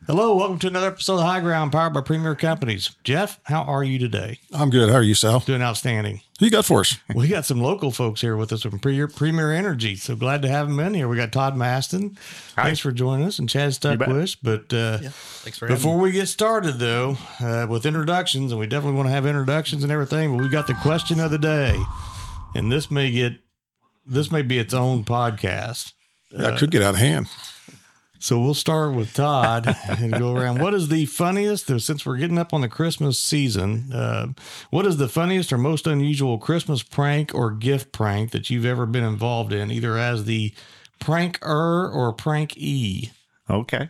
Hello, welcome to another episode of High Ground, powered by Premier Companies. Jeff, how are you today? I'm good. How are you, Sal? Doing outstanding. Who you got for us? We got some local folks here with us from Premier Energy, so glad to have them in here. We got Todd Maston. Hi. Thanks for joining us, and Chad Stuckwish. But Thanks for having before me. we get started, though, with introductions, and we definitely want to have introductions and everything, but we got the question of the day, and this may be its own podcast. That could get out of hand. So we'll start with Todd and go around. What is the funniest, since we're getting up on the Christmas season, what is the funniest or most unusual Christmas prank or gift prank that you've ever been involved in, either as the pranker or prankee? Okay.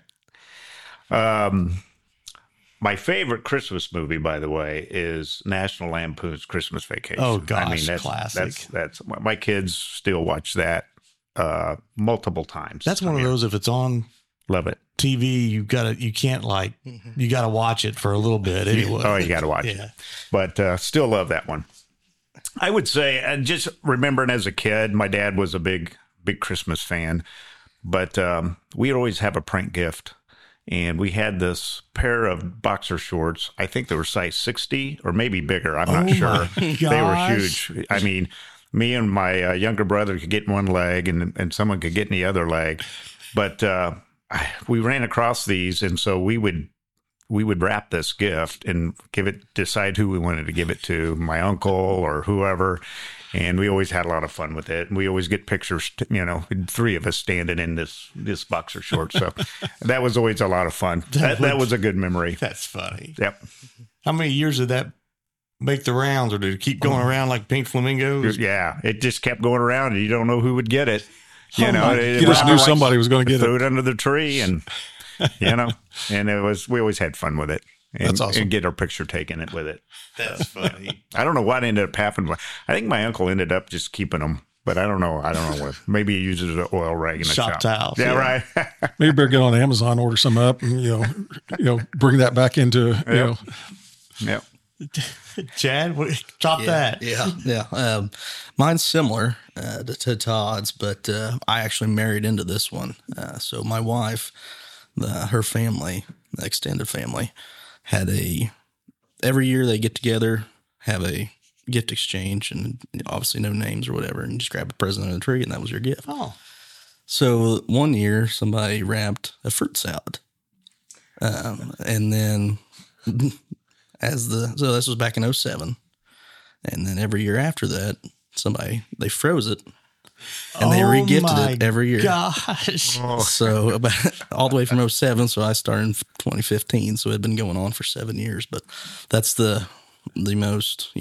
My favorite Christmas movie, by the way, is National Lampoon's Christmas Vacation. Oh, gosh, that's classic. That's my kids still watch that multiple times. That's one of those, if it's on Love it. TV, you can't watch it for a little bit anyway. Oh, you got to watch it. But still love that one. I would say, and just remembering as a kid, my dad was a big Christmas fan, but we'd always have a prank gift. And we had this pair of boxer shorts. I think they were size 60 or maybe bigger. I'm not sure. They were huge. I mean, me and my younger brother could get in one leg and someone could get in the other leg. But we ran across these, and so we would wrap this gift and decide who we wanted to give it to, my uncle or whoever. And we always had a lot of fun with it. And we always get pictures, three of us standing in this boxer short. So that was always a lot of fun. That was a good memory. That's funny. Yep. How many years did that make the rounds, or did it keep going around like pink flamingos? Yeah, it just kept going around, and you don't know who would get it. You just knew somebody was going to get throw it. it under the tree, and and we always had fun with it. And, That's awesome. And get our picture taken with it. That's funny. I don't know what ended up happening. I think my uncle ended up just keeping them, but I don't know what. Maybe he uses an oil rag in a Shop towels. Yeah, right. Maybe you better get on Amazon, order some up, and bring that back into Yep. Chad, chop that. Yeah. Mine's similar to Todd's, but I actually married into this one. So my wife, her family, the extended family, had every year they get together, have a gift exchange, and obviously no names or whatever, and just grab a present under the tree, and that was your gift. Oh. So one year somebody wrapped a fruit salad, and then so this was back in 2007, and then every year after that, they froze it, and they re-gifted it every year. Gosh. So all the way from 2007. So I started in 2015. So it had been going on for 7 years, but that's the most,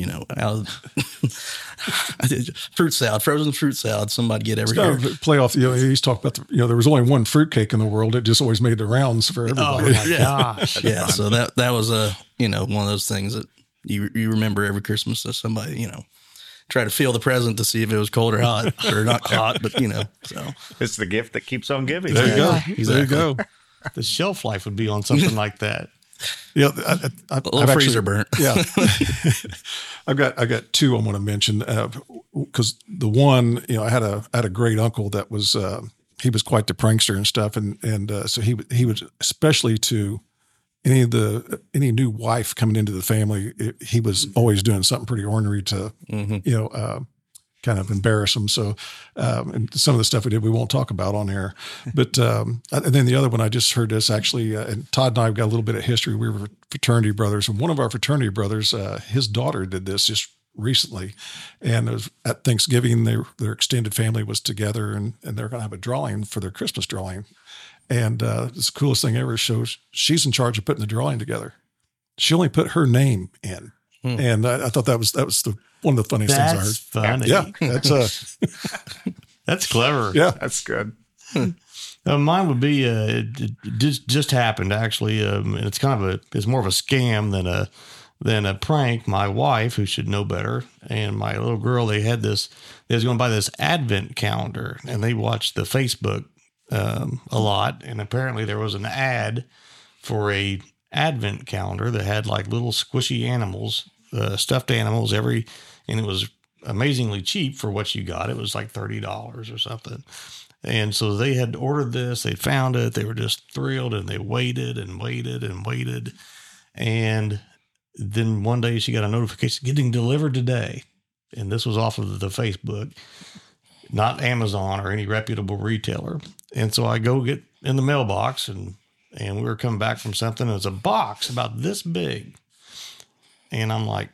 fruit salad, frozen fruit salad, somebody get every year. play off. He's talked about there was only one fruitcake in the world. It just always made the rounds for everybody. Oh my gosh. Yeah. So that was one of those things that you remember every Christmas that somebody, try to feel the present to see if it was cold or hot, or not hot, but so It's the gift that keeps on giving. There you go. Exactly. There you go. The shelf life would be on something like that. Yeah, a little freezer burnt. Yeah, I got two I want to mention because the one, I had a great uncle that was he was quite the prankster and stuff, and so he was, especially to any new wife coming into the family, he was always doing something pretty ornery to kind of embarrass them. So and some of the stuff we did we won't talk about on air. But and then the other one, I just heard this actually, and Todd and I have got a little bit of history. We were fraternity brothers, and one of our fraternity brothers, his daughter did this just recently, and it was at Thanksgiving. Their extended family was together, and they're going to have a drawing for their Christmas drawing. And it's the coolest thing ever. Shows she's in charge of putting the drawing together. She only put her name in, and I thought that was one of the funniest things I heard. That's funny. Yeah, that's clever. Yeah, That's good. Mine would be it just happened actually. And it's it's more of a scam than a prank. My wife, who should know better, and my little girl, they was going to buy this Advent calendar, and they watched the Facebook a lot, and apparently there was an ad for a Advent calendar that had like little squishy animals, stuffed animals and it was amazingly cheap for what you got. It was like $30 or something. And so they had ordered this, they found it, they were just thrilled, and they waited and waited and waited. And then one day she got a notification getting delivered today. And this was off of the Facebook, not Amazon or any reputable retailer. And so I go get in the mailbox, and we were coming back from something. And it's a box about this big. And I'm like,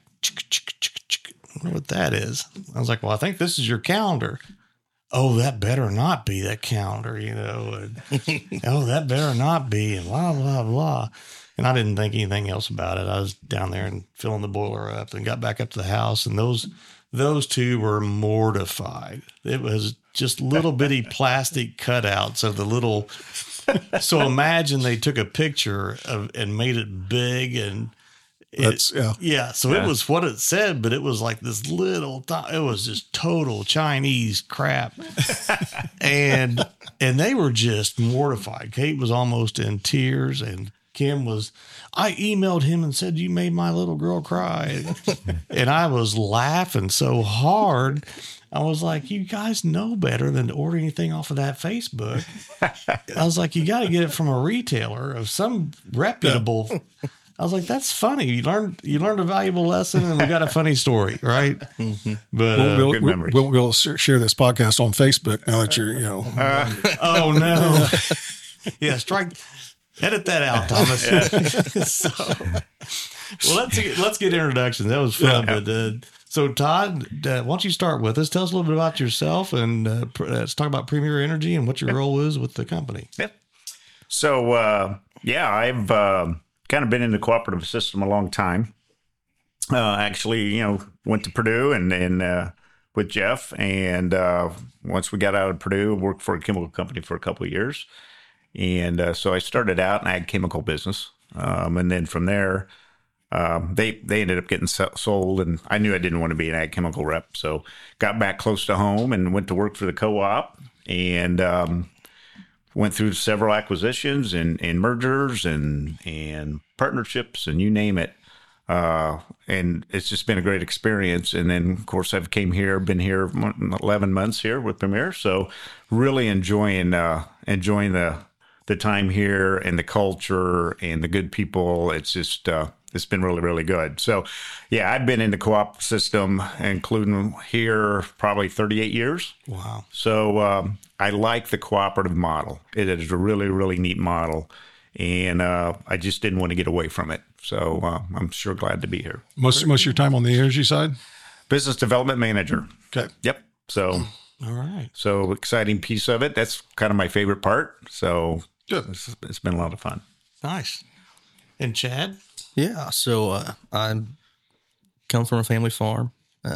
I wonder what that is. I was like, well, I think this is your calendar. Oh, that better not be that calendar, you know. And, oh, that better not be, and blah, blah, blah. And I didn't think anything else about it. I was down there and filling the boiler up and got back up to the house. And those two were mortified. It was just little bitty plastic cutouts of the little. So imagine they took a picture of and made it big, and yeah. So it was what it said, but it was like this little. It was just total Chinese crap, and they were just mortified. Kate was almost in tears, and Kim was. I emailed him and said, "You made my little girl cry," and I was laughing so hard. I was like, you guys know better than to order anything off of that Facebook. I was like, you got to get it from a retailer of some reputable. I was like, that's funny. You learned a valuable lesson, and we got a funny story, right? Mm-hmm. But we'll share this podcast on Facebook now that you're, oh no, yeah, edit that out, Thomas. So, well, let's get introductions. That was fun, but. So, Todd, why don't you start with us? Tell us a little bit about yourself, and let's talk about Premier Energy and what your role is with the company. Yeah. So, I've kind of been in the cooperative system a long time. Actually, went to Purdue and with Jeff, and once we got out of Purdue, worked for a chemical company for a couple of years, and so I started out in ag chemical business, and then from there. They ended up getting sold, and I knew I didn't want to be an ag chemical rep, so got back close to home and went to work for the co-op, and went through several acquisitions and mergers and partnerships and you name it. And it's just been a great experience. And then, of course, I've been here 11 months here with Premier, so really enjoying the time here and the culture and the good people. It's just it's been really, really good. So, yeah, I've been in the co-op system, including here, probably 38 years. Wow. So I like the cooperative model. It is a really, really neat model, and I just didn't want to get away from it. So I'm sure glad to be here. Most of your time on the energy side? Business development manager. Okay. Yep. So. All right. So exciting piece of it. That's kind of my favorite part. So good. It's been a lot of fun. Nice. And Chad? Yeah. So I come from a family farm.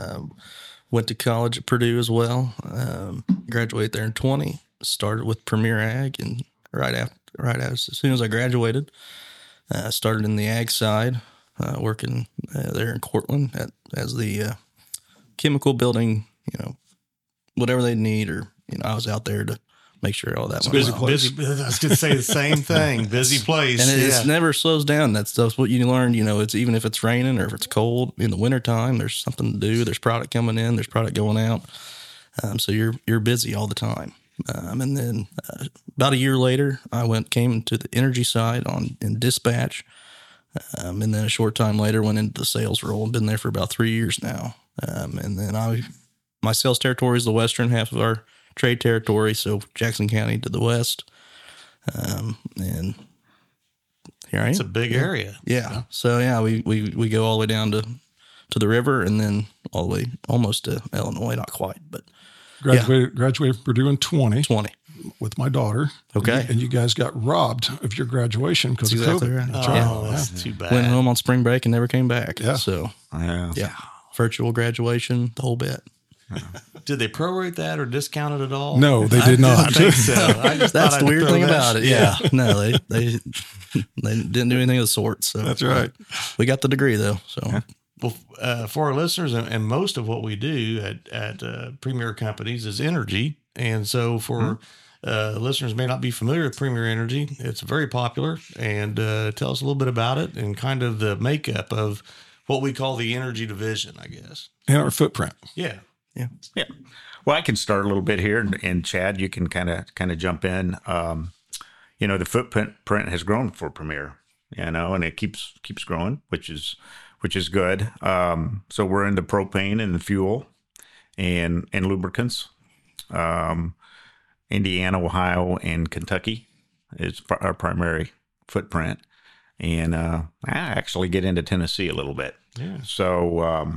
Went to college at Purdue as well. Graduated there in 20. Started with Premier Ag, and as soon as I graduated, started in the ag side, working there in Cortland as the chemical building. Whatever they need, or I was out there to make sure all that went busy well. place. I was going to say the same thing. Busy place, and it never slows down. That's what you learn. It's even if it's raining or if it's cold in the wintertime, there's something to do. There's product coming in. There's product going out. So you're busy all the time. And then about a year later, I came to the energy side in dispatch, and then a short time later went into the sales role and been there for about 3 years now. And then my sales territory is the western half of our trade territory, so Jackson County to the west. And here I am. It's a big area. Yeah. So yeah, we go all the way down to the river, and then all the way almost to Illinois, not quite, but graduated from Purdue in 20 with my daughter. Okay. And you guys got robbed of your graduation because of exactly COVID. right. That's too bad. Went home on spring break and never came back. Yeah. So yeah. Virtual graduation, the whole bit. Did they prorate that or discount it at all? No, they did not. I think so. That's the weird thing about it. Yeah. No, they didn't do anything of the sort. So that's right. We got the degree though. So well, for our listeners, and most of what we do at Premier Companies is energy, and so for listeners may not be familiar with Premier Energy, it's very popular. And tell us a little bit about it and kind of the makeup of what we call the energy division, I guess, And our footprint. Yeah. Yeah. Well, I can start a little bit here, and Chad, you can kind of jump in. The footprint has grown for Premier, and it keeps growing, which is good. So we're into propane and the fuel, and lubricants. Indiana, Ohio, and Kentucky is our primary footprint, and I actually get into Tennessee a little bit. Yeah. So.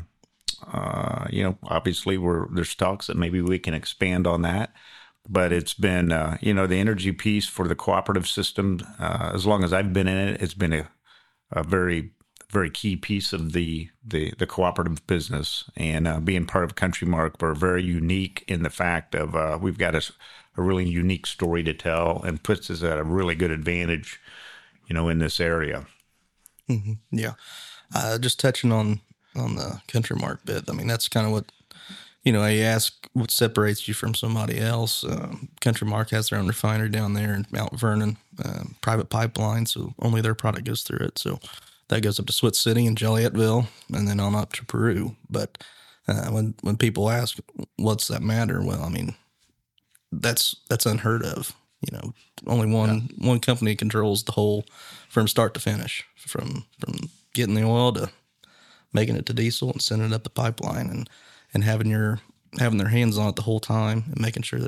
Obviously there's talks that maybe we can expand on that, but it's been, the energy piece for the cooperative system, as long as I've been in it, it's been a very, very key piece of the cooperative business. And being part of Country Mark, we're very unique in the fact of we've got a really unique story to tell, and puts us at a really good advantage, in this area. Mm-hmm. Yeah. Just touching on the Country Mark bit. I mean, that's kind of what, you ask what separates you from somebody else. Country Mark has their own refinery down there in Mount Vernon, private pipeline, so only their product goes through it. So that goes up to Switz City and Jolietville, and then on up to Peru. But when people ask, what's that matter? Well, I mean, that's unheard of. Only one company controls the whole from start to finish, from getting the oil to making it to diesel and sending it up the pipeline, and having their hands on it the whole time, and making sure that,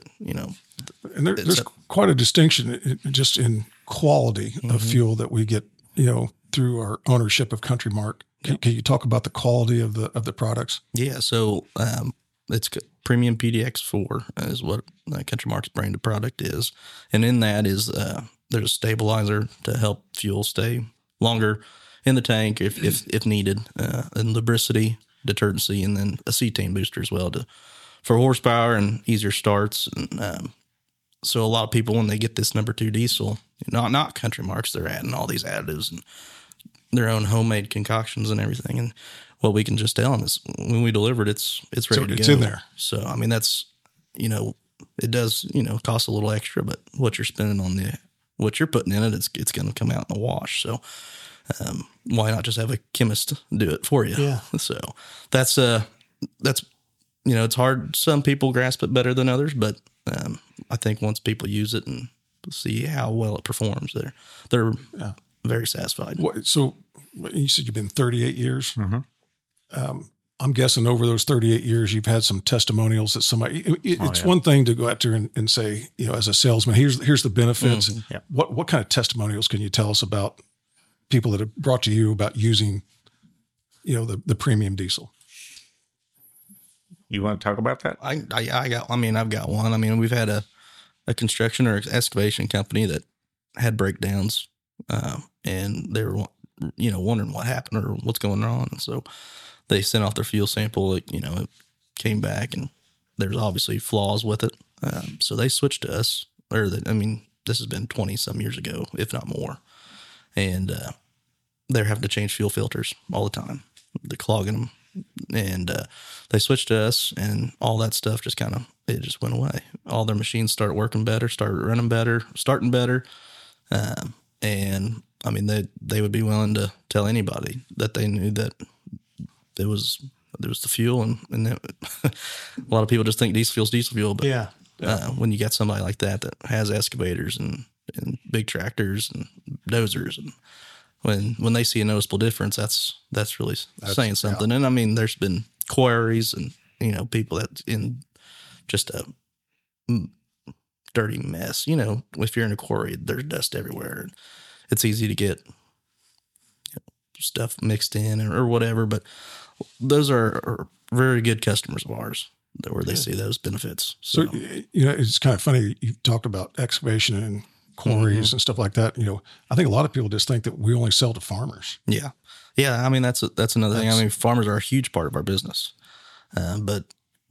And there's quite a distinction just in quality of fuel that we get, through our ownership of Country Mark. Can you talk about the quality of the products? Yeah. So, it's Premium PDX4 is what Country Mark's branded product is. And in that is, there's a stabilizer to help fuel stay longer in the tank if needed, and lubricity, detergency, and then a cetane booster as well for horsepower and easier starts. And so a lot of people, when they get this number 2 diesel, not Country Marks, they're adding all these additives and their own homemade concoctions and everything. And what we can just tell them is when we deliver it, it's ready to go. It's in there. So, I mean, that's, it does, cost a little extra, but what you're spending on what you're putting in it, it's going to come out in the wash. So, why not just have a chemist do it for you? Yeah. So that's it's hard. Some people grasp it better than others, but I think once people use it and see how well it performs, they're very satisfied. So you said you've been 38 years. Mm-hmm. I'm guessing over those 38 years, you've had some testimonials that somebody. It's one thing to go out there and say, as a salesman, here's the benefits. Mm-hmm. Yeah. What kind of testimonials can you tell us about people that have brought to you about using, the premium diesel? You want to talk about that? I've got one. I mean, we've had a construction or excavation company that had breakdowns, and they were, wondering what happened or what's going on. And so they sent off their fuel sample. It came back, and there's obviously flaws with it. So they switched to us. This has been 20 some years ago, if not more. And they're having to change fuel filters all the time. They're clogging them. And they switched to us, and all that stuff just went away. All their machines started working better, started running better, starting better. And I mean, they would be willing to tell anybody that they knew that there was the fuel, and a lot of people just think diesel fuel's diesel fuel. But when you got somebody like that has excavators and big tractors and dozers, and when they see a noticeable difference, that's really saying something. And I mean, there's been quarries and people that in just a dirty mess. If you're in a quarry, there's dust everywhere. It's easy to get stuff mixed in or whatever. But those are very good customers of ours where they see those benefits. So it's kind of funny. You talked about excavation and quarries and stuff like that. I think a lot of people just think that we only sell to farmers. Yeah. I mean, that's another thing. I mean, farmers are a huge part of our business, but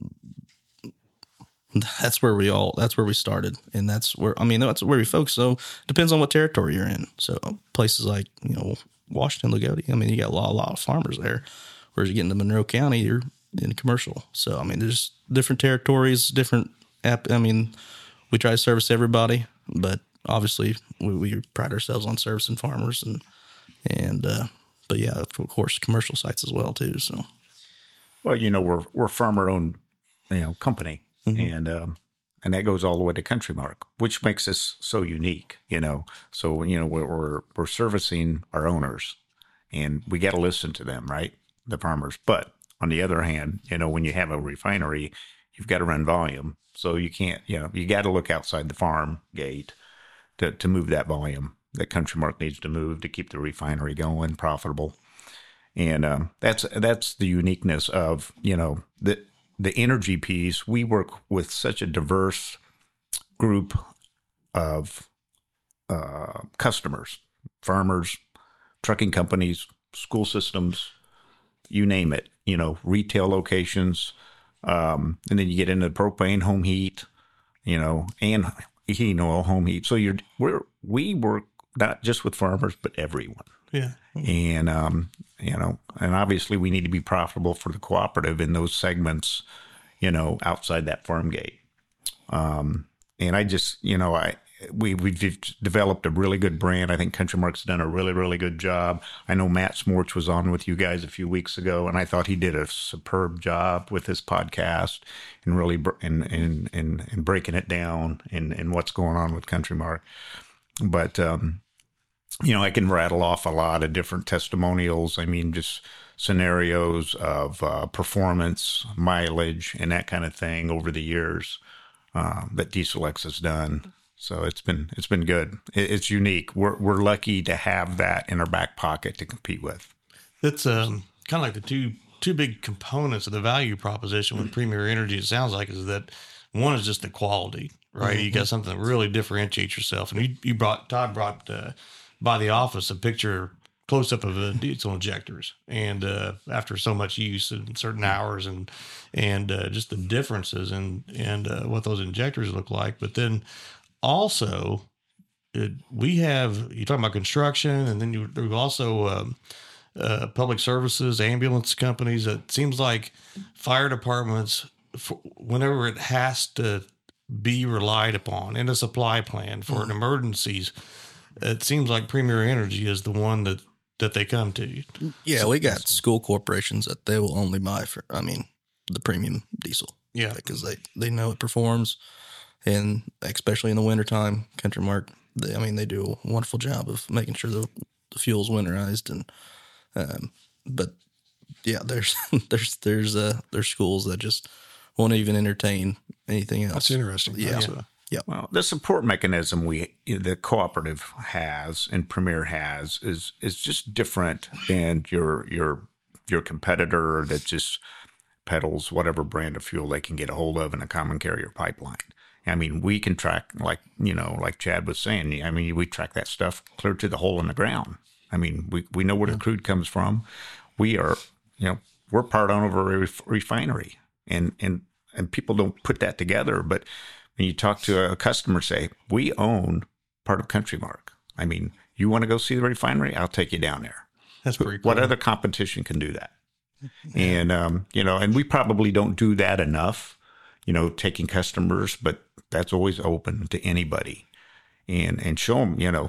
that's where we started, and that's where we focus. So it depends on what territory you're in. So places like Washington, Lagodi. I mean, you got a lot of farmers there. Whereas you get into Monroe County, you're in commercial. So I mean, there's different territories, different. I mean, we try to service everybody, but obviously we pride ourselves on servicing farmers but yeah, of course, commercial sites as well too. So, well, we're farmer owned, company. And that goes all the way to Country Mark, which makes us so unique, So, we're servicing our owners, and we got to listen to them, right? The farmers. But on the other hand, when you have a refinery, you've got to run volume. So you can't, you got to look outside the farm gate to move that volume that Country Mark needs to move to keep the refinery going profitable. And that's the uniqueness of, the energy piece. We work with such a diverse group of customers, farmers, trucking companies, school systems, you name it, retail locations. And then you get into propane, home heat, and heating oil, home heat. So we work not just with farmers, but everyone. Yeah. And, and obviously we need to be profitable for the cooperative in those segments, outside that farm gate. And I just, we've developed a really good brand. I think Country Mark's done a really, really good job. I know Matt Smorch was on with you guys a few weeks ago, and I thought he did a superb job with his podcast and really and breaking it down and what's going on with Country Mark. But, I can rattle off a lot of different testimonials. I mean, just scenarios of performance, mileage, and that kind of thing over the years that Diesel X has done. So it's been good. It's unique. We're lucky to have that in our back pocket to compete with. It's kind of like the two big components of the value proposition with Premier Energy. It sounds like is that one is just the quality, right? Mm-hmm. You got something that really differentiates yourself. And Todd brought by the office a picture close up of the diesel injectors, and after so much use in certain hours, and just the differences and what those injectors look like. But then also we have, you talking about construction, and then there's also public services, ambulance companies. It seems like fire departments, whenever it has to be relied upon in a supply plan for an emergencies, it seems like Premier Energy is the one that they come to. Yeah, so we got school corporations that they will only buy the premium diesel. Yeah. Because they know it performs, and especially in the wintertime, Country Mark, they do a wonderful job of making sure the fuel's winterized. And but yeah, there's schools that just won't even entertain anything else. That's interesting. Yeah. Yeah. Well, the support mechanism the cooperative has and Premier has is just different than your competitor that just peddles whatever brand of fuel they can get a hold of in a common carrier pipeline. I mean, we can track, like Chad was saying, we track that stuff clear to the hole in the ground. I mean, we know where the crude comes from. We are, we're part owner of a refinery, and people don't put that together, but when you talk to a customer, say, we own part of Country Mark. I mean, you want to go see the refinery? I'll take you down there. That's pretty cool. What other competition can do that? And, and we probably don't do that enough, taking customers, but that's always open to anybody and show them,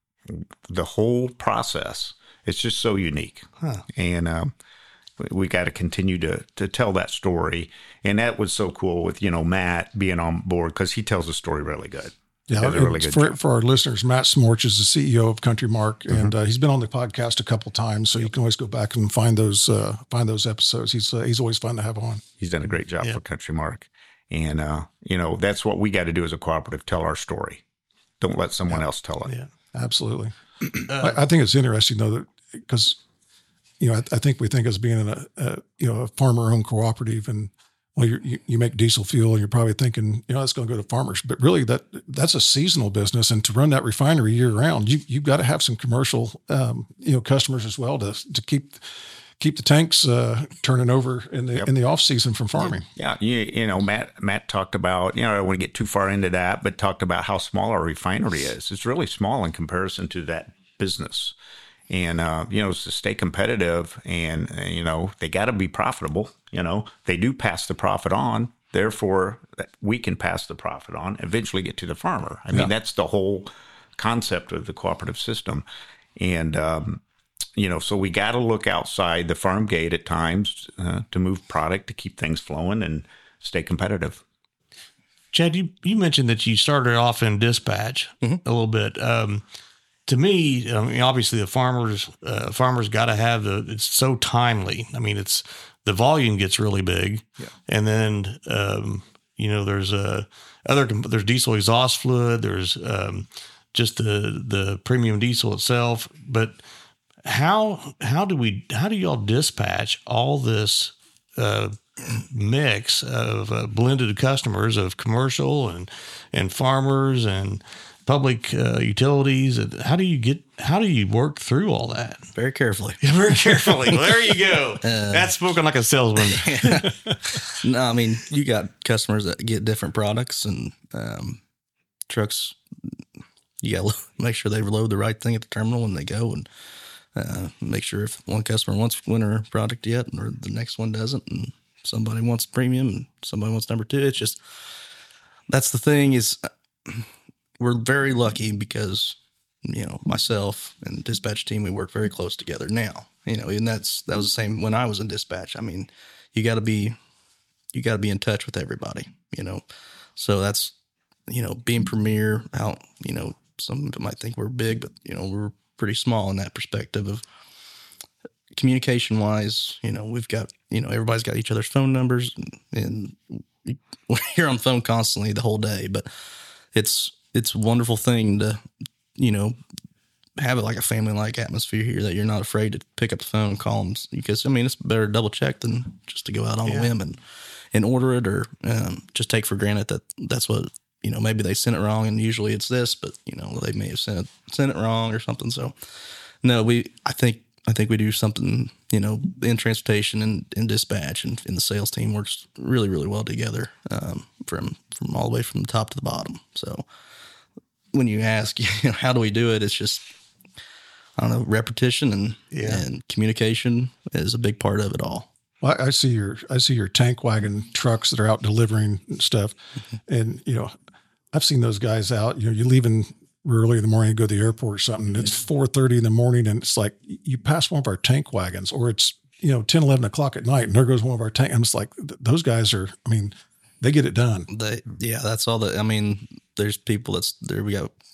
the whole process. It's just so unique. Huh. And, we got to continue to tell that story. And that was so cool with, Matt being on board, because he tells the story really good. Yeah, really good for our listeners, Matt Smorch is the CEO of Country Mark, and he's been on the podcast a couple of times, so you can always go back and find those episodes. He's always fun to have on. He's done a great job for Country Mark. And, that's what we got to do as a cooperative, tell our story. Don't let someone else tell it. Yeah, absolutely. I think it's interesting, though, that because – I think we think as being a farmer-owned cooperative, and you make diesel fuel, and you're probably thinking, that's going to go to farmers, but really that's a seasonal business, and to run that refinery year-round, you've got to have some commercial, customers as well to keep the tanks turning over in the off season from farming. Yeah, Matt talked about, I don't want to get too far into that, but talked about how small our refinery is. It's really small in comparison to that business. And, to stay competitive and, they got to be profitable. They do pass the profit on. Therefore, we can pass the profit on, eventually get to the farmer. I mean, that's the whole concept of the cooperative system. And, so we got to look outside the farm gate at times to move product, to keep things flowing and stay competitive. Chad, you mentioned that you started off in dispatch a little bit. To me, I mean, obviously the farmers got to have it's so timely. I mean, the volume gets really big, and then there's diesel exhaust fluid. There's just the premium diesel itself. But how do y'all dispatch all this mix of blended customers of commercial and farmers and public utilities? How do you work through all that? Very carefully. Very carefully. Well, there you go. That's spoken like a salesman. No, I mean, you got customers that get different products and trucks. You got to make sure they load the right thing at the terminal when they go, and make sure if one customer wants winter product yet or the next one doesn't, and somebody wants premium and somebody wants number 2. It's just, that's the thing is, we're very lucky because, myself and dispatch team, we work very close together now, and that was the same when I was in dispatch. I mean, you got to be in touch with everybody, so that's, being Premier out, some people might think we're big, but, we're pretty small in that perspective of communication wise. We've got, everybody's got each other's phone numbers, and we're on the phone constantly the whole day, but it's a wonderful thing to, have it like a family-like atmosphere here, that you're not afraid to pick up the phone and call them, because, I mean, it's better to double check than just to go out on a whim and order it, or just take for granted that that's what, maybe they sent it wrong, and usually it's this, but, they may have sent it wrong or something. So no, I think we do something, in transportation and in dispatch and in the sales team works really, really well together, from all the way from the top to the bottom. So when you ask, how do we do it? It's just, I don't know, repetition and communication is a big part of it all. Well, I see your tank wagon trucks that are out delivering stuff, and I've seen those guys out. You're leaving early in the morning to go to the airport or something. It's 4:30 in the morning, and it's like you pass one of our tank wagons, or it's 10, 11 o'clock at night, and there goes one of our tank. I'm just like, those guys are. I mean, they get it done. That's all that. I mean, there's people that's there.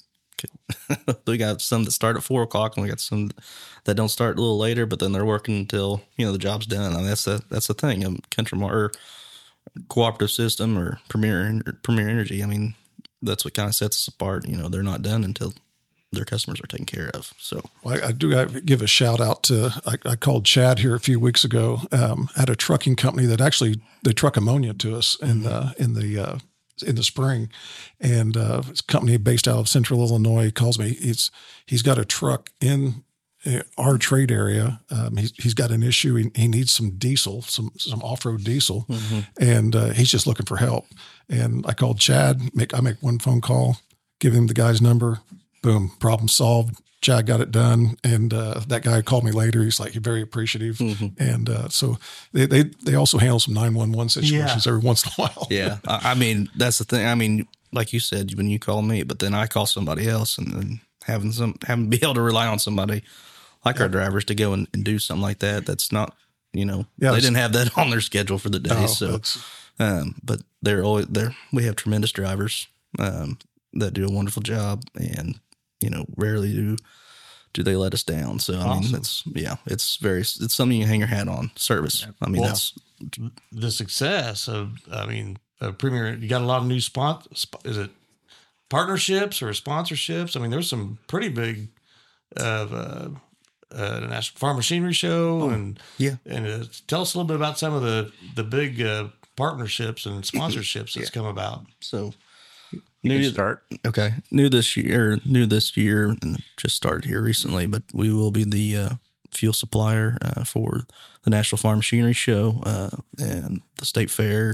We got some that start at 4 o'clock, and we got some that don't start a little later, but then they're working until the job's done. I mean, that's the thing. Country or cooperative system or Premier Energy. I mean, that's what kind of sets us apart. They're not done until their customers are taken care of. So I do give a shout out to, I called Chad here a few weeks ago, at a trucking company that actually, they truck ammonia to us in the spring. And it's a company based out of Central Illinois. He calls me. He's got a truck in our trade area. He's got an issue. He needs some diesel, some off-road diesel, and he's just looking for help. And I called Chad. I make one phone call, give him the guy's number. Boom, problem solved. Chad got it done, and that guy called me later. He's like, very appreciative, and so they also handle some 911 situations every once in a while. Yeah, I mean, that's the thing. I mean, like you said, when you call me, but then I call somebody else, and then having to be able to rely on somebody like our drivers to go and do something like that. That's not, they didn't have that on their schedule for the day. But they're always there. We have tremendous drivers that do a wonderful job, and rarely do they let us down. So I mean, it's something you hang your hat on. Service. I mean, that's the success of. I mean, Premier. You got a lot of new is it partnerships or sponsorships? I mean, there's some pretty big the National Farm Machinery Show, and tell us a little bit about some of the big partnerships and sponsorships that's come about. So. New this year, and just started here recently, but we will be the fuel supplier for the National Farm Machinery Show and the State Fair.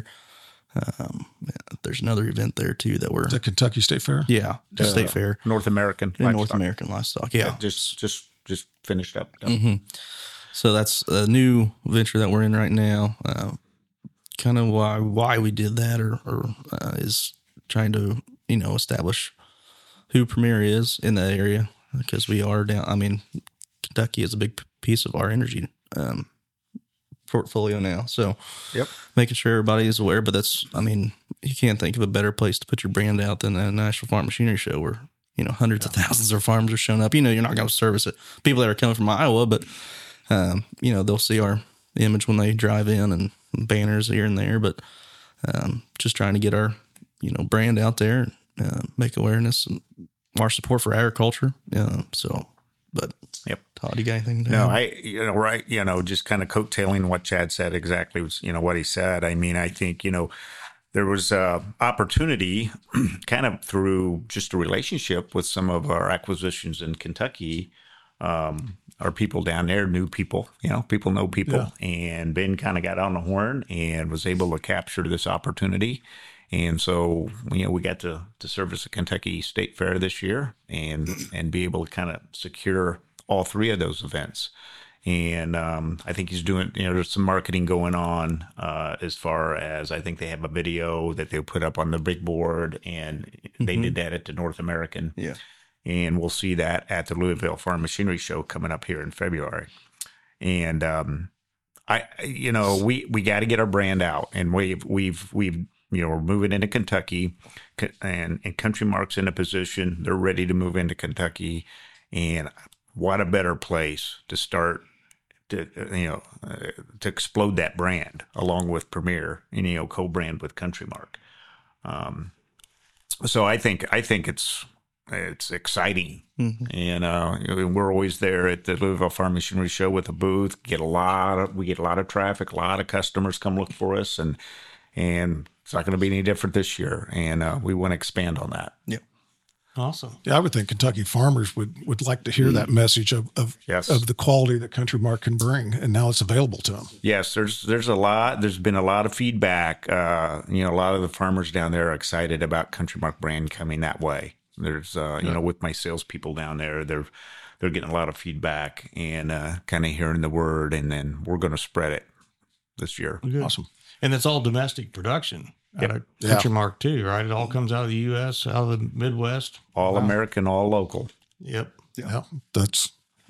There's another event there too that we're the Kentucky State Fair. Yeah, the State Fair, North American Livestock. Yeah, just finished up. So that's a new venture that we're in right now. Kind of why we did that, or is trying to establish who Premier is in that area, because we are down. I mean, Kentucky is a big piece of our energy portfolio now. So Yep. making sure everybody is aware, but that's, I mean, you can't think of a better place to put your brand out than a National Farm Machinery Show where, hundreds of thousands of farmers are showing up. You're not going to service it. People that are coming from Iowa, but, they'll see our image when they drive in and banners here and there, but just trying to get our, brand out there, make awareness and our support for agriculture. But Yep. Todd, you got anything to No, add? just kind of coattailing what Chad said exactly was, what he said. I mean, I think, there was opportunity kind of through just a relationship with some of our acquisitions in Kentucky. Our people down there knew people, people know people. Yeah. And Ben kind of got on the horn and was able to capture this opportunity. And so, we got to service the Kentucky State Fair this year and be able to kind of secure all three of those events. And I think he's doing, there's some marketing going on as far as I think they have a video that they'll put up on the big board, and they did that at the North American. Yeah. And we'll see that at the Louisville Farm Machinery Show coming up here in February. And we got to get our brand out, and we've we're moving into Kentucky, and Country Mark's in a position. They're ready to move into Kentucky, and what a better place to start to explode that brand along with Premier, co-brand with Country Mark. So I think it's exciting, and we're always there at the Louisville Farm Machinery Show with a booth. We get a lot of traffic, a lot of customers come look for us, and it's not going to be any different this year, and we want to expand on that. Yep. Awesome. Yeah, I would think Kentucky farmers would like to hear that message of Yes. of the quality that Country Mark can bring, and now it's available to them. Yes, there's a lot. There's been a lot of feedback. A lot of the farmers down there are excited about Country Mark brand coming that way. There's with my salespeople down there, they're getting a lot of feedback and kind of hearing the word, and then we're going to spread it this year. Good. Awesome. And it's all domestic production. Yep. Out of Country Mark too, right? It all comes out of the U.S., out of the Midwest. All American, all local. Yep. Yeah, that's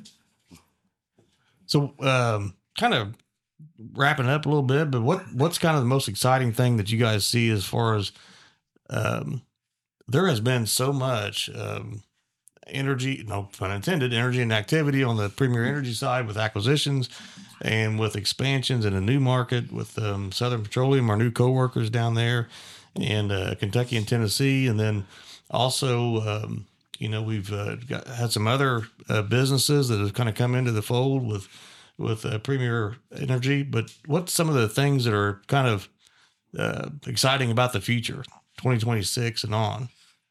So, kind of wrapping up a little bit, but what's kind of the most exciting thing that you guys see as far as there has been so much energy, no pun intended, energy and activity on the Premier Energy side with acquisitions and with expansions in a new market with Southern Petroleum, our new coworkers down there, and Kentucky and Tennessee. And then also, we've had some other businesses that have kind of come into the fold with Premier Energy. But what's some of the things that are kind of exciting about the future, 2026 and on?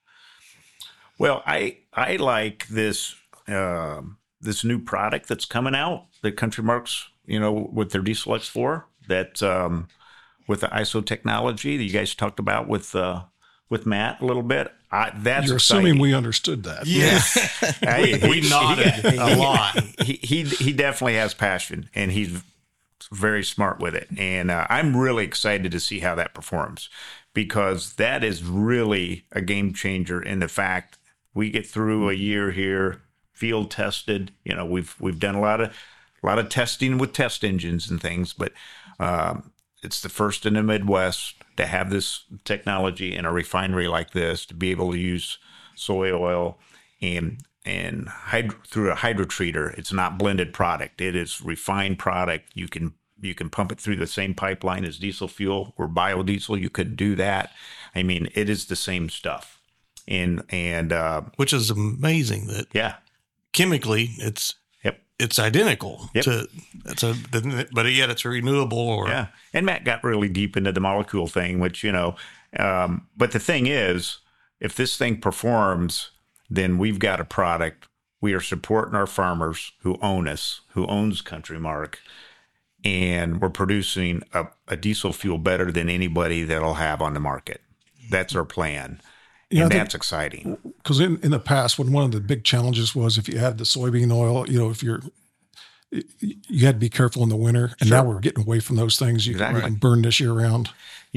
Well, I like this this new product that's coming out that Country Mark's, with their Diesel X4, that with the ISO technology that you guys talked about with Matt a little bit. That's you're exciting. assuming we understood that. Yeah. we nodded a lot. He definitely has passion, and he's very smart with it. And I'm really excited to see how that performs, because that is really a game changer in the fact we get through a year here, field tested. We've done a lot of testing with test engines and things, but it's the first in the Midwest to have this technology in a refinery like this, to be able to use soy oil and through a hydrotreater. It's not blended product; it is refined product. You can pump it through the same pipeline as diesel fuel or biodiesel. You could do that. I mean, it is the same stuff. And Which is amazing that chemically it's identical. Yep. But yet it's renewable. Or yeah. And Matt got really deep into the molecule thing, which but the thing is, if this thing performs, then we've got a product. We are supporting our farmers who own us, who owns Country Mark, and we're producing a diesel fuel better than anybody that'll have on the market. That's our plan. And that's exciting. Because in the past, when one of the big challenges was if you had the soybean oil, if you had to be careful in the winter. And now we're getting away from those things. You can burn this year round.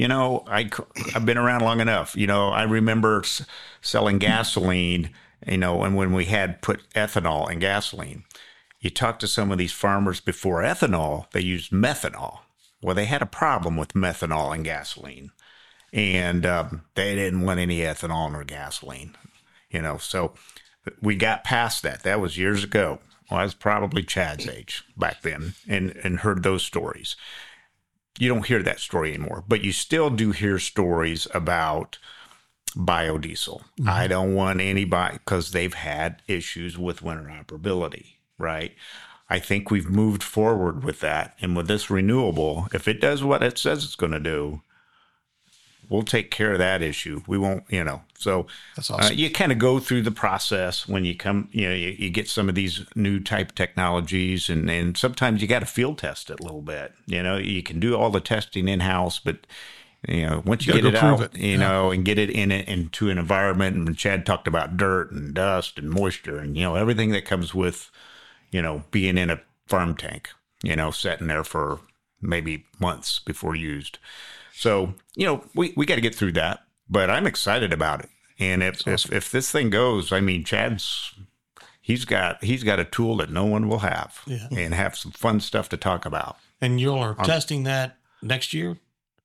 I've been around long enough. I remember selling gasoline, and when we had put ethanol in gasoline, you talk to some of these farmers before ethanol, they used methanol. Well, they had a problem with methanol in gasoline, and they didn't want any ethanol in their gasoline. So we got past that. That was years ago. Well, I was probably Chad's age back then, and heard those stories. You don't hear that story anymore, but you still do hear stories about biodiesel. Mm-hmm. I don't want anybody, because they've had issues with winter operability, right? I think we've moved forward with that. And with this renewable, if it does what it says it's going to do, we'll take care of that issue. We won't, So that's awesome. You kind of go through the process when you come, you get some of these new type technologies, and sometimes you got to field test it a little bit. You can do all the testing in-house, but once you get it out, and get it into an environment, and Chad talked about dirt and dust and moisture and, everything that comes with, being in a farm tank, sitting there for maybe months before used. So, we got to get through that, but I'm excited about it. And if this thing goes, I mean, he's got a tool that no one will have, and have some fun stuff to talk about. And you're testing that next year?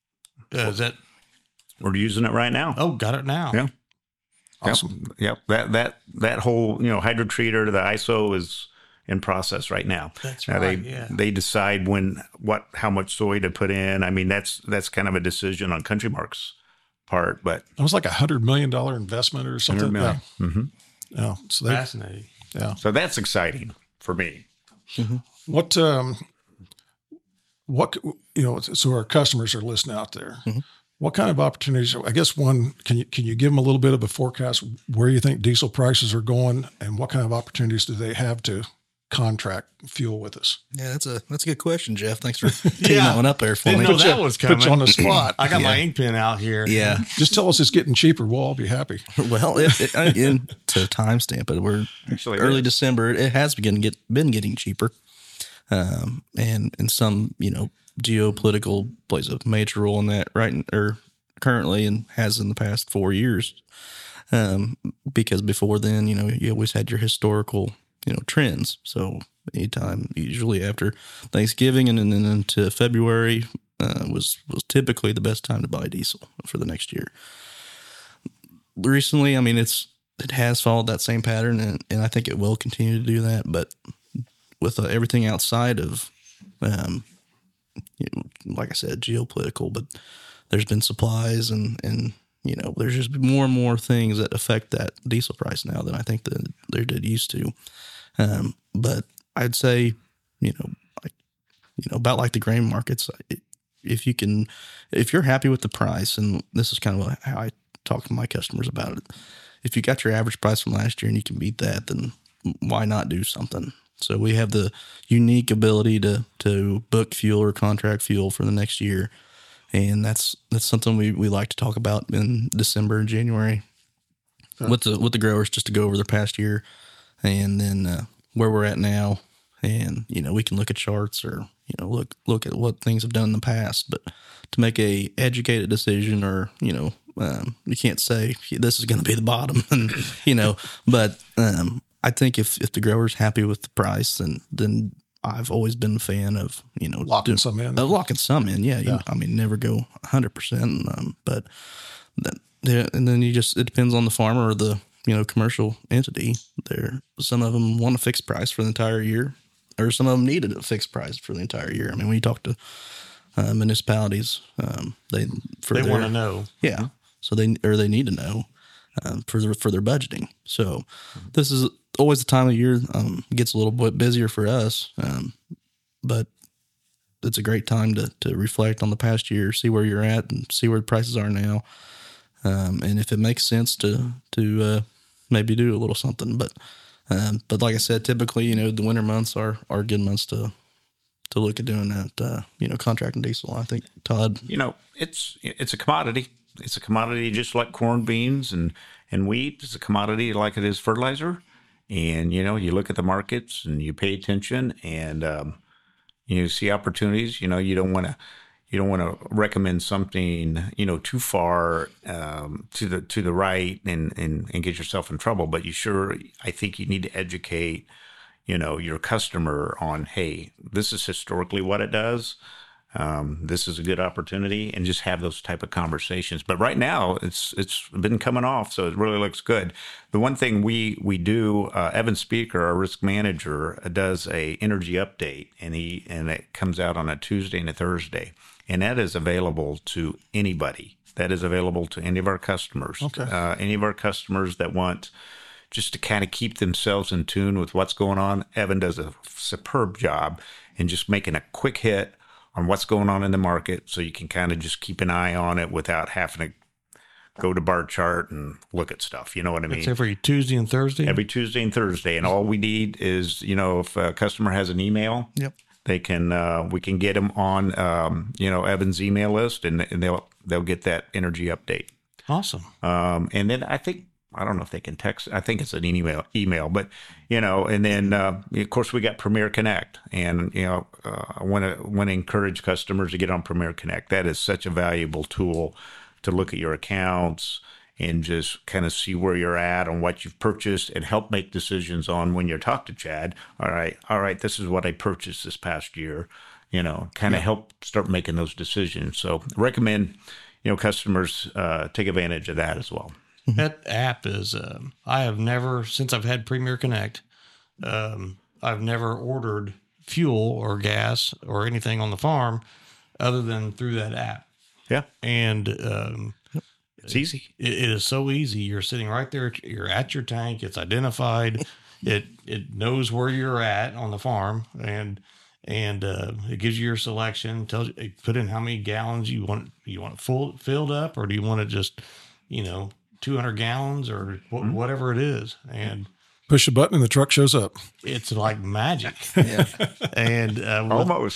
We're using it right now. Oh, got it now. Yeah. Awesome. Yep. That whole, hydrotreater, the ISO is in process right now. That's now right. They decide how much soy to put in. I mean, that's kind of a decision on Country Mark's part, but it was like $100 million investment or something. $100 million. Yeah. Mm-hmm. Yeah. So fascinating. Yeah. So that's exciting for me. Mm-hmm. What so our customers are listening out there. Mm-hmm. What kind of opportunities? I guess one, can you give them a little bit of a forecast where you think diesel prices are going, and what kind of opportunities do they have to contract fuel with us? Yeah, that's a good question, Jeff. Thanks for teeing that one up there for me. Didn't know that was coming. Put you on the spot. I got my ink pen out here. Yeah. Just tell us it's getting cheaper. We'll all be happy. Well, to timestamp it, we're actually early December. It has been getting cheaper. And some, geopolitical plays a major role in that currently, and has in the past 4 years. Because before then, you always had your historical, trends. So anytime, usually after Thanksgiving and then into February, was typically the best time to buy diesel for the next year. Recently, I mean, it has followed that same pattern, and I think it will continue to do that. But with everything outside of, like I said, geopolitical, but there's been supplies and there's just more and more things that affect that diesel price now than I think that they did used to. But I'd say, about like the grain markets, if you're happy with the price, and this is kind of how I talk to my customers about it. If you got your average price from last year and you can beat that, then why not do something? So we have the unique ability to book fuel or contract fuel for the next year. And that's something we like to talk about in December and January with the growers, just to go over the past year and then where we're at now. And, we can look at charts or, look at what things have done in the past. But to make a educated decision, or, you can't say this is going to be the bottom, and, but I think if the grower's happy with the price, then I've always been a fan of, locking some in. Locking some in, yeah. I mean, never go 100%, but and then it depends on the farmer or the, commercial entity. Some of them want a fixed price for the entire year, or some of them needed a fixed price for the entire year. I mean, when you talk to municipalities, they want to know. Yeah. So they need to know for their budgeting. So this is always the time of year gets a little bit busier for us, but it's a great time to reflect on the past year, see where you're at, and see where the prices are now, and if it makes sense to maybe do a little something. But like I said, typically the winter months are good months to look at doing that. Contracting diesel. I think, Todd. It's a commodity. It's a commodity just like corn, beans, and wheat. It's a commodity like it is fertilizer. And, you look at the markets and you pay attention, and, you see opportunities. You don't want to recommend something, too far to the right and get yourself in trouble. But I think you need to educate, your customer on, hey, this is historically what it does. This is a good opportunity, and just have those type of conversations. But right now, it's been coming off, so it really looks good. The one thing we do, Evan Speaker, our risk manager, does a energy update, and it comes out on a Tuesday and a Thursday, and that is available to anybody. That is available to any of our customers. Okay. Any of our customers that want just to kind of keep themselves in tune with what's going on. Evan does a superb job in just making a quick hit on what's going on in the market, so you can kind of just keep an eye on it without having to go to bar chart and look at stuff. You know what I mean? It's every Tuesday and Thursday? Every Tuesday and Thursday. And all we need is, if a customer has an email, Yep. they can we can get them on Evan's email list, and they'll get that energy update. Awesome. And then I don't know if they can text. I think it's an email, but and then of course we got Premier Connect, and I want to encourage customers to get on Premier Connect. That is such a valuable tool to look at your accounts and just kind of see where you're at on what you've purchased, and help make decisions on when you talk to Chad. All right, this is what I purchased this past year. Kind of help start making those decisions. So recommend customers take advantage of that as well. That app is, I have never, since I've had Premier Connect, I've never ordered fuel or gas or anything on the farm other than through that app. Yeah. And It's easy. it is so easy. You're sitting right there. You're at your tank. It's identified. It knows where you're at on the farm, and it gives you your selection. Tells you, put in how many gallons you want. You want it filled up, or do you want it just 200 gallons or whatever it is, and Push a button and the truck shows up. it's like magic. Yeah. And Almost.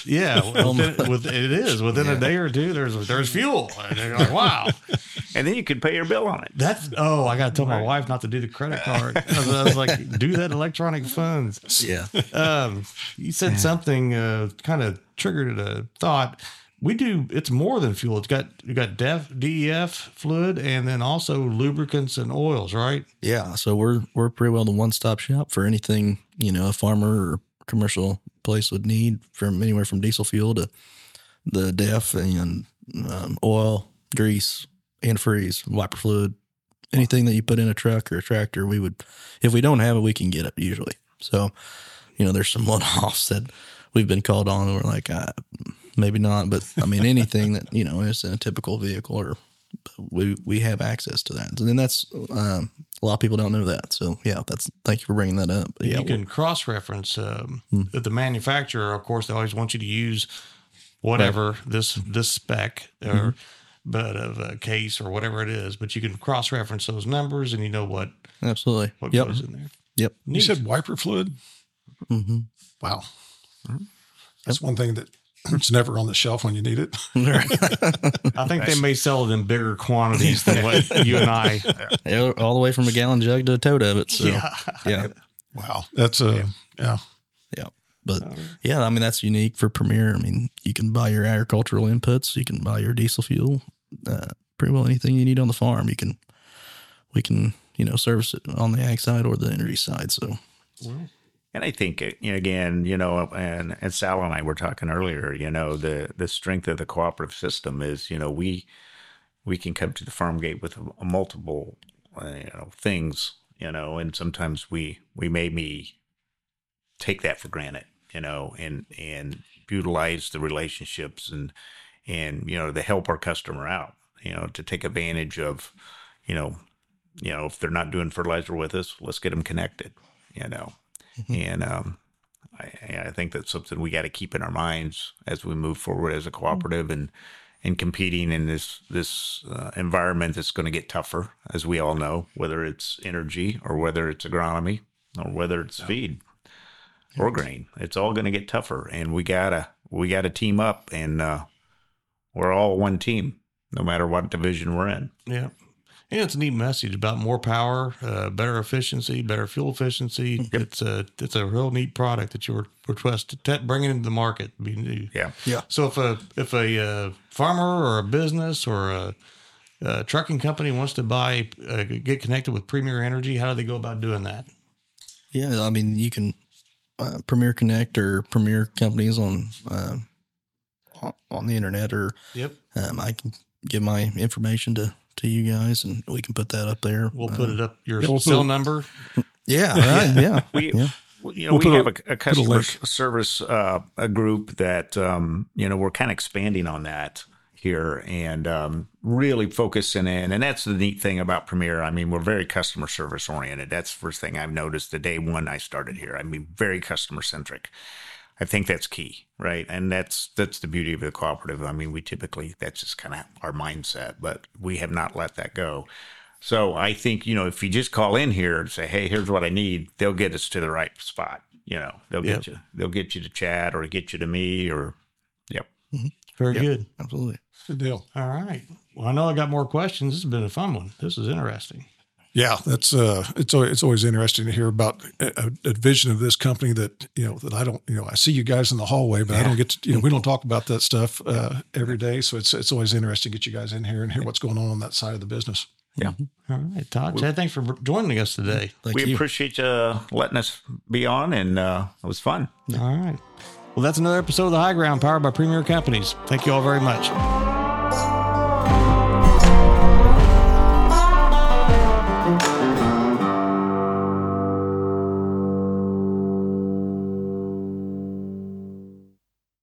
within a day or two, there's fuel, and you're like, wow. And then you can pay your bill on it. I got to tell my wife not to do the credit card. I was like, do that electronic funds. Yeah. You said something kind of triggered a thought. We do. It's more than fuel. You got DEF fluid, and then also lubricants and oils, right? Yeah. So we're pretty well the one-stop shop for anything, a farmer or commercial place would need, from anywhere from diesel fuel to the DEF and oil, grease, antifreeze, wiper fluid, anything that you put in a truck or a tractor, we would, if we don't have it, we can get it usually. So, there's some one-offs that we've been called on, and we're like, maybe not, but I mean, anything that, is in a typical vehicle, or we have access to that. And then that's, a lot of people don't know that. So yeah, thank you for bringing that up. But, you can cross-reference the manufacturer. Of course, they always want you to use whatever this spec or but of a case or whatever it is, but you can cross-reference those numbers, and what Absolutely. goes in there. Yep. You said wiper fluid? Mm-hmm. Wow. That's one thing that it's never on the shelf when you need it. I think they may sell it in bigger quantities than what you and I. All the way from a gallon jug to a tote of it. So yeah. Wow. That's Yeah. But yeah, I mean, that's unique for Premier. I mean, you can buy your agricultural inputs, you can buy your diesel fuel, pretty well anything you need on the farm. We can, service it on the ag side or the energy side. So, And I think, again, and Sal and I were talking earlier, the strength of the cooperative system is, we can come to the farm gate with multiple, things, and sometimes we maybe take that for granted, and utilize the relationships and to help our customer out, to take advantage of, if they're not doing fertilizer with us, let's get them connected, And I think that's something we got to keep in our minds as we move forward as a cooperative and competing in this environment that's going to get tougher, as we all know, whether it's energy or whether it's agronomy or whether it's feed or grain. It's all going to get tougher, and we gotta team up, and we're all one team, no matter what division we're in. Yeah. And it's a neat message about more power, better efficiency, better fuel efficiency. Yep. It's a real neat product that you're bringing into the market. Yeah. So if a farmer or a business or a trucking company wants to get connected with Premier Energy, how do they go about doing that? yeah, I mean, you can Premier Connect or Premier companies on the internet, or Yep. I can give my information to you guys, and we can put that up there. We'll put it up, your we'll cell put- number. Yeah, right. Yeah. We, Yeah. we We'll put have a customer link. service a group that we're kind of expanding on that here and really focusing in. And that's the neat thing about Premier. I mean, we're very customer service oriented. That's the first thing I've noticed the day one I started here. I mean, very customer centric. I think that's key, right? And that's the beauty of the cooperative. I mean, that's just kind of our mindset, but we have not let that go. So I think, if you just call in here and say, hey, here's what I need, they'll get us to the right spot. They'll get you to Chad or get you to me or, yep. Very good. Absolutely. Good deal. All right. Well, I know I got more questions. This has been a fun one. This is interesting. Yeah, that's it's always interesting to hear about a vision of this company that that I don't I see you guys in the hallway, but I don't get to we don't talk about that stuff every day. So it's always interesting to get you guys in here and hear what's going on that side of the business. Yeah. All right, Todd. Chad, thanks for joining us today. Thank We you. appreciate you letting us be on, and it was fun. All right. Well, that's another episode of The High Ground, powered by Premier Companies. Thank you all very much.